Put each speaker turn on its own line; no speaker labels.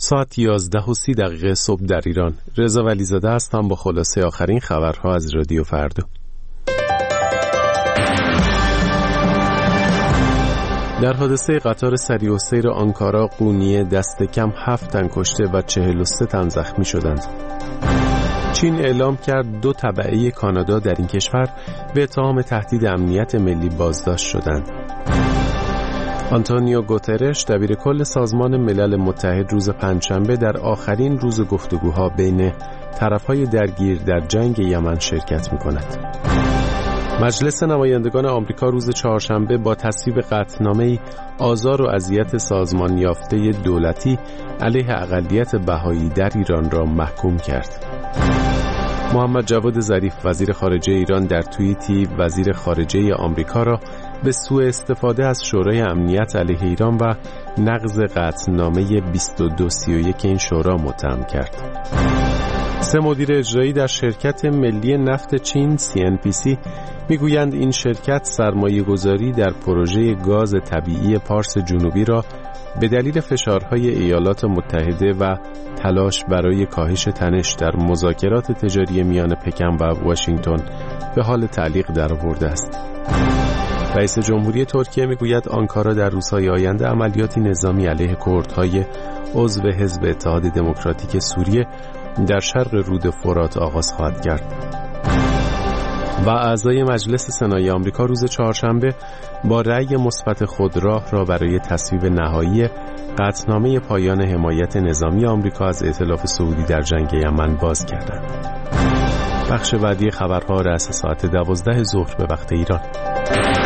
ساعت 11:30 صبح در ایران. رضا ولیزاده هستم با خلاصه آخرین خبرها از رادیو فردا. در حادثه قطار سریع السیر آنکارا قونیه دست کم 7 تن کشته و 43 تن زخمی شدند. چین اعلام کرد 2 تبعه کانادا در این کشور به اتهام تهدید امنیت ملی بازداشت شدند. آنتونیو گوترش دبیر کل سازمان ملل متحد روز پنجشنبه در آخرین روز گفتگوها بین طرفهای درگیر در جنگ یمن شرکت می‌کند. مجلس نمایندگان آمریکا روز چهارشنبه با تصویب قطعنامه‌ای آزار و اذیت سازمان یافته دولتی علیه اقلیت بهایی در ایران را محکوم کرد. محمد جواد ظریف وزیر خارجه ایران در توییتی وزیر خارجه آمریکا را به سوء استفاده از شورای امنیت علیه ایران و نقض قطعنامه 2231 این شورا متهم کرد. 3 مدیر اجرایی در شرکت ملی نفت چین CNPC میگویند این شرکت سرمایه‌گذاری در پروژه گاز طبیعی پارس جنوبی را به دلیل فشارهای ایالات متحده و تلاش برای کاهش تنش در مذاکرات تجاری میان پکن و واشنگتن به حال تعلیق درآورده است. رئیس جمهوری ترکیه میگوید آنکارا در روزهای آینده عملیاتی نظامی علیه کردهای عضو حزب اتحاد دموکراتیک سوریه در شرق رود فرات آغاز خواهد کرد. و اعضای مجلس سنای آمریکا روز چهارشنبه با رأی مثبت خود راه را برای تصویب نهایی قطعنامه پایان حمایت نظامی آمریکا از ائتلاف سعودی در جنگ یمن باز کردند. بخش بعدی خبرها رأس ساعت 12 ظهر به وقت ایران.